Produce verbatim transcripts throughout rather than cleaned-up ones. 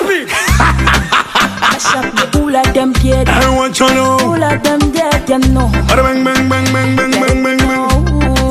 me. Mash up the whole of them dead. I want you know. All of them dead, them know. Bang bang bang bang bang bang bang bang.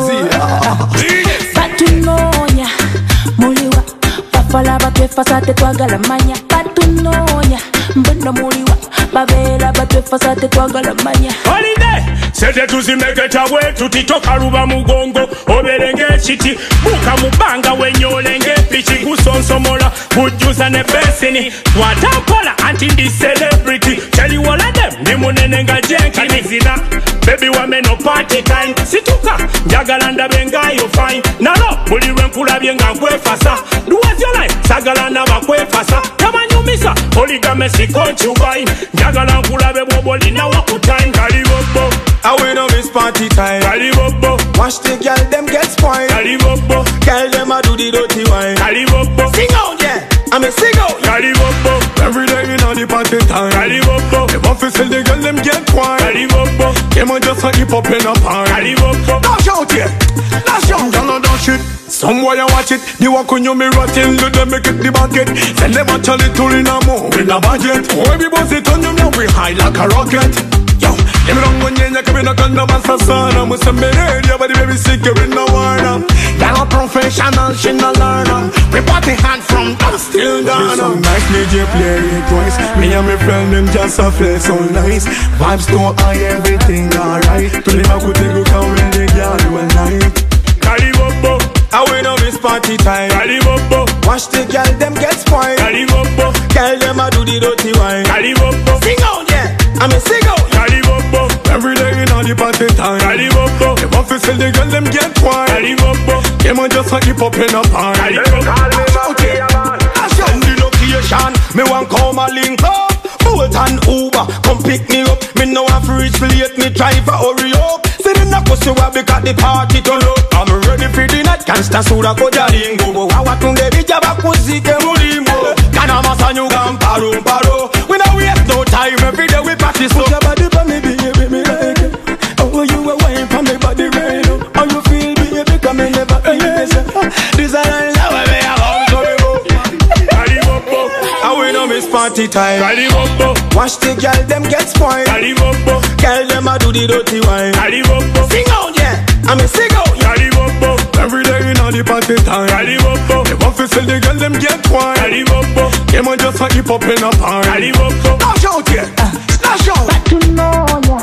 See. Batunonya, muliwa. Pafala batwefa sate twagala manya. Batunonya, mbono muliwa. Babela batwefa sate twagala manya. Holiday, sete tuzimeke tawe tutitoka ruba mugongo. Oberenge chiti, buka mubanga wenyolenge pichi kusonsomola. Bujuza ne besini, watampola anti ndi celebrity. Tell you all of them, ni munenenga jenki nizina. Baby wame no party time. Situka, njagalanda benga yo fine. Nalo, buli renkula bienga kwefasa. Duwazi yo life, sagalanda bakwefasa. Kama nyumisa, oligame si concubine. Njagala nkulabe bwoboli na waku time. Kalibobo, I win on this party time. kalibobo, Watch the girl them get spoiled. kalibobo, Girl them a do the dirty wine. kalibobo, Sing out, yeah. I'm a sing out. kalibobo, Every day in all the party time. kalibobo, The office tell the girl them get quiet. kalibobo, Them a just a hip up in a party. kalibobo. Dash out, yeah. Dash out. Y'all know that shit. Somewhere you watch it. The walk on you me rotting. Let them make it the bucket. Send them a tell it to in a more. In a budget. Oh, every boss it on you now. We high like a rocket. Yo, let me run when you come in a gun. I'm a sassana. I'm a area, but the baby sick. You're in the warner. You're a professional. She no learner. We party hand from us still down. Some nice D J play it twice. Me and my friend them just a flex so nice. Vibes don't high, everything alright. To the back, we take a count when they got you all night. Kalibobo, I win on this party time. kalibobo, Watch the girl them get spoiled. kalibobo, Girl them a do the dirty wine. kalibobo, Sing out, yeah. I'm a sing out. kalibobo, Every day in all the party time. kalibobo, The office tell the girl them get quiet. kalibobo, Them a just a hip up in a party. kalibobo. Okay. Dash out the location. Me want come a link up. Bolt and Uber, come pick me up. Me know I'm free to late. Me driver hurry up. See the knock us up because the party turn up. I'm ready for the night. Can't stand so that go jaringo. Go wa tunde bijaba kuzike mulimbo. Kana masanyu gamparo paro. We no waste no time. Every day we practice so. Put your body for me, baby, me like it. Oh, you a wine for me body right now. How you feel, baby? Come and never feel this. This is a line now we have all sorry go. Kalibobo, I win on this party time. kalibobo, Watch the girl them get spoiled. kalibobo, Girl them a do the dirty wine. kalibobo, Sing out, yeah. I'm a sing out. kalibobo, Every day in all the party time. kalibobo, The office tell the girl them get quiet. kalibobo, Them a just a hip up in a party. kalibobo. Dash out, yeah. Dash out. Batunonya,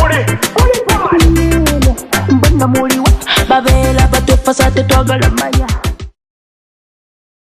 mbono muliwa. Babela batwefa sate twagala manya.